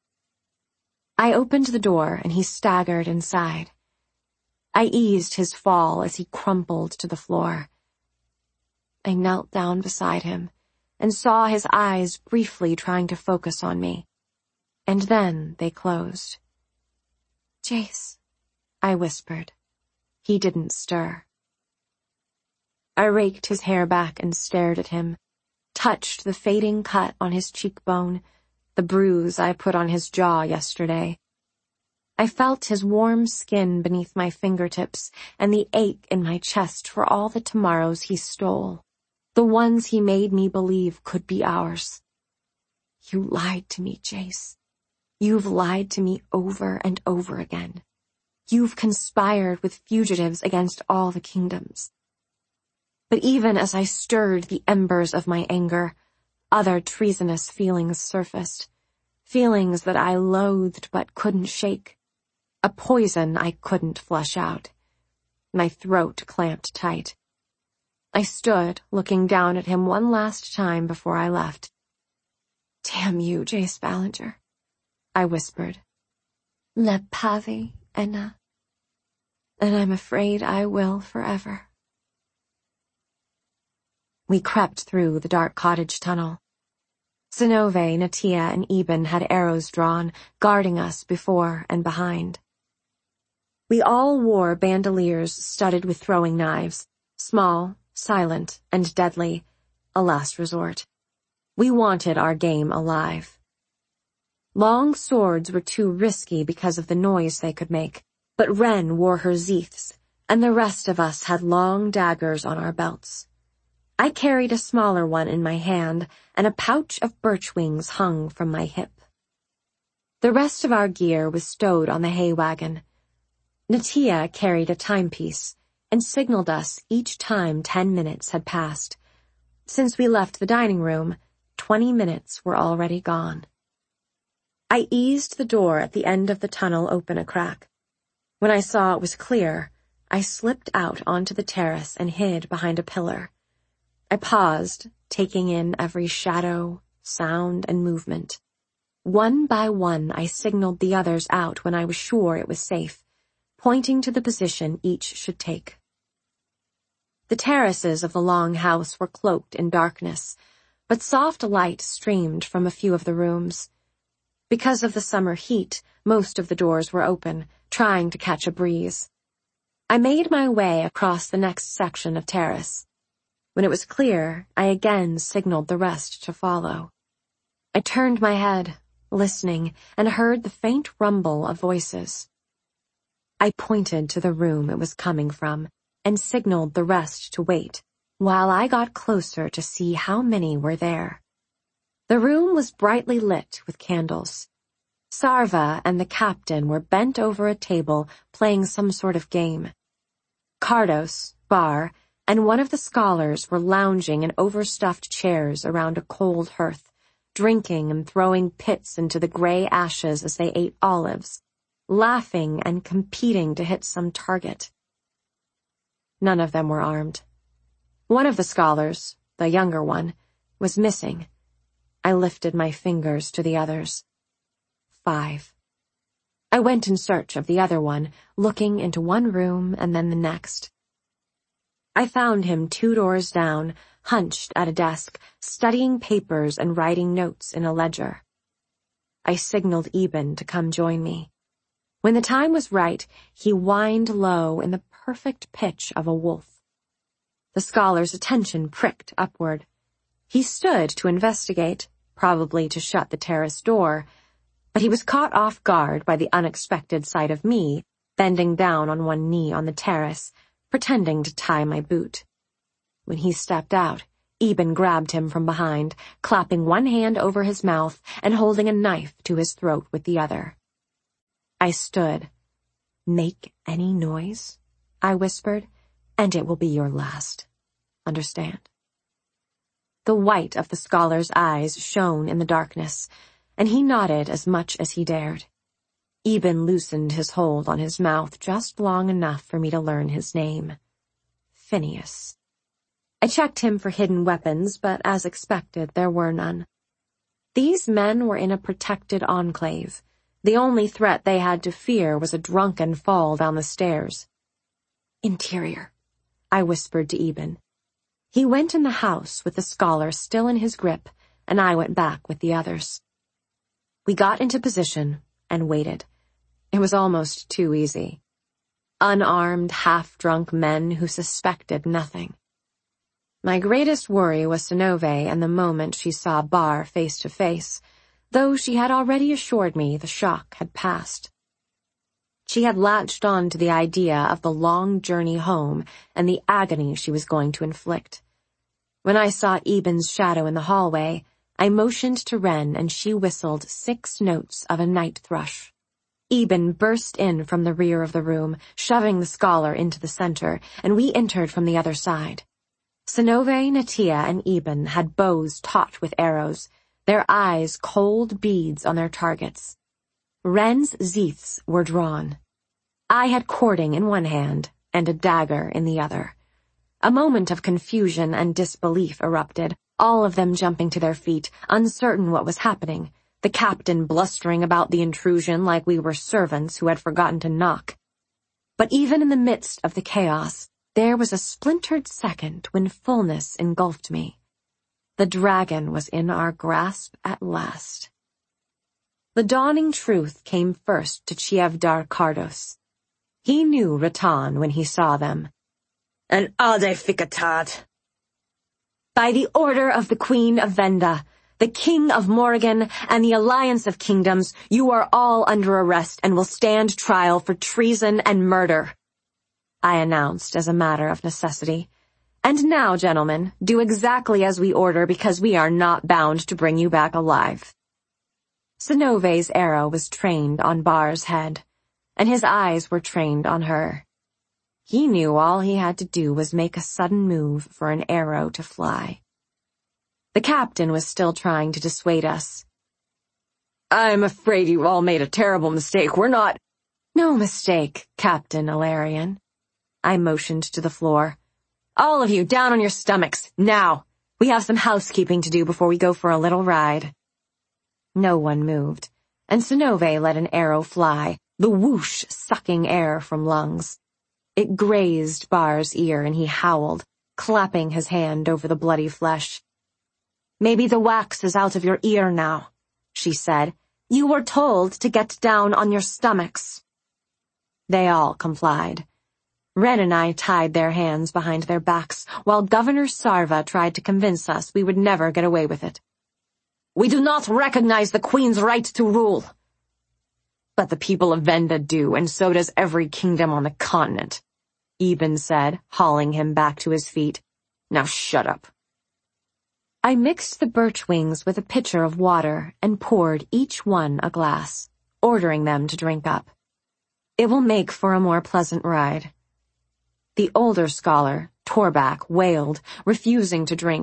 Speaker 5: I opened the door, and he staggered inside. I eased his fall as he crumpled to the floor. I knelt down beside him and saw his eyes briefly trying to focus on me. And then they closed. Jace, I whispered. He didn't stir. I raked his hair back and stared at him, touched the fading cut on his cheekbone, the bruise I put on his jaw yesterday. I felt his warm skin beneath my fingertips and the ache in my chest for all the tomorrows he stole, the ones he made me believe could be ours. You lied to me, Jace. You've lied to me over and over again. You've conspired with fugitives against all the kingdoms. But even as I stirred the embers of my anger, other treasonous feelings surfaced, feelings that I loathed but couldn't shake, a poison I couldn't flush out. My throat clamped tight. I stood, looking down at him one last time before I left. Damn you, Jace Ballinger, I whispered. Le pavé, Enna. And I'm afraid I will forever. We crept through the dark cottage tunnel. Zenove, Natia, and Eben had arrows drawn, guarding us before and behind. We all wore bandoliers studded with throwing knives, small, silent, and deadly, a last resort. We wanted our game alive. Long swords were too risky because of the noise they could make, but Ren wore her zeeths, and the rest of us had long daggers on our belts. I carried a smaller one in my hand, and a pouch of birch wings hung from my hip. The rest of our gear was stowed on the hay wagon. Natia carried a timepiece, and signaled us each time 10 minutes had passed. Since we left the dining room, 20 minutes were already gone. I eased the door at the end of the tunnel open a crack. When I saw it was clear, I slipped out onto the terrace and hid behind a pillar. I paused, taking in every shadow, sound, and movement. One by one, I signaled the others out when I was sure it was safe, pointing to the position each should take. The terraces of the long house were cloaked in darkness, but soft light streamed from a few of the rooms. Because of the summer heat, most of the doors were open, trying to catch a breeze. I made my way across the next section of terrace. When it was clear, I again signaled the rest to follow. I turned my head, listening, and heard the faint rumble of voices. I pointed to the room it was coming from and signaled the rest to wait, while I got closer to see how many were there. The room was brightly lit with candles.
Speaker 3: Sarva and the captain were bent over a table playing some sort of game. Cardos, Bar, and one of the scholars were lounging in overstuffed chairs around a cold hearth, drinking and throwing pits into the gray ashes as they ate olives, laughing and competing to hit some target. None of them were armed. One of the scholars, the younger one, was missing. I lifted my fingers to the others. 5. I went in search of the other one, looking into one room and then the next. I found him 2 doors down, hunched at a desk, studying papers and writing notes in a ledger. I signaled Eben to come join me. When the time was right, he whined low in the perfect pitch of a wolf. The scholar's attention pricked upward. He stood to investigate, probably to shut the terrace door, but he was caught off guard by the unexpected sight of me, bending down on one knee on the terrace, pretending to tie my boot. When he stepped out, Eben grabbed him from behind, clapping one hand over his mouth and holding a knife to his throat with the other. I stood. "Make any noise," I whispered, "and it will be your last. Understand?" The white of the scholar's eyes shone in the darkness, and he nodded as much as he dared. Eben loosened his hold on his mouth just long enough for me to learn his name. Phineas. I checked him for hidden weapons, but as expected, there were none. These men were in a protected enclave. The only threat they had to fear was a drunken fall down the stairs. "Interior," I whispered to Eben. He went in the house with the scholar still in his grip, and I went back with the others. We got into position and waited. It was almost too easy. Unarmed, half-drunk men who suspected nothing. My greatest worry was Sinove and the moment she saw Bar face to face, though she had already assured me the shock had passed. She had latched on to the idea of the long journey home and the agony she was going to inflict. When I saw Eben's shadow in the hallway, I motioned to Wren and she whistled 6 notes of a night thrush. Eben burst in from the rear of the room, shoving the scholar into the center, and we entered from the other side. Sinove, Natia, and Eben had bows taut with arrows, their eyes cold beads on their targets. Wren's zeeths were drawn. I had cording in one hand and a dagger in the other. A moment of confusion and disbelief erupted, all of them jumping to their feet, uncertain what was happening, the captain blustering about the intrusion like we were servants who had forgotten to knock. But even in the midst of the chaos, there was a splintered second when fullness engulfed me. The dragon was in our grasp at last. The dawning truth came first to Chievdar Cardos. He knew Rattan when he saw them. "An ade ficatad." "By the order of the Queen of Venda, the King of Morrigan, and the Alliance of Kingdoms, you are all under arrest and will stand trial for treason and murder," I announced as a matter of necessity. "And now, gentlemen, do exactly as we order because we are not bound to bring you back alive." Sinove's arrow was trained on Bar's head, and his eyes were trained on her. He knew all he had to do was make a sudden move for an arrow to fly. The captain was still trying to dissuade us. "I'm afraid you all made a terrible mistake. We're not—" "No mistake, Captain Ilarion." I motioned to the floor. "All of you, down on your stomachs, now! We have some housekeeping to do before we go for a little ride." No one moved, and Sinove let an arrow fly, the whoosh sucking air from lungs. It grazed Bar's ear and he howled, clapping his hand over the bloody flesh. "Maybe the wax is out of your ear now," she said. "You were told to get down on your stomachs." They all complied. Wren and I tied their hands behind their backs, while Governor Sarva tried to convince us we would never get away with it. "We do not recognize the Queen's right to rule." "But the people of Venda do, and so does every kingdom on the continent," Eben said, hauling him back to his feet. "Now shut up." I mixed the birch wings with a pitcher of water and poured each one a glass. ordering them to drink up. It will make for a more pleasant ride. The older scholar, Torback, wailed, refusing to drink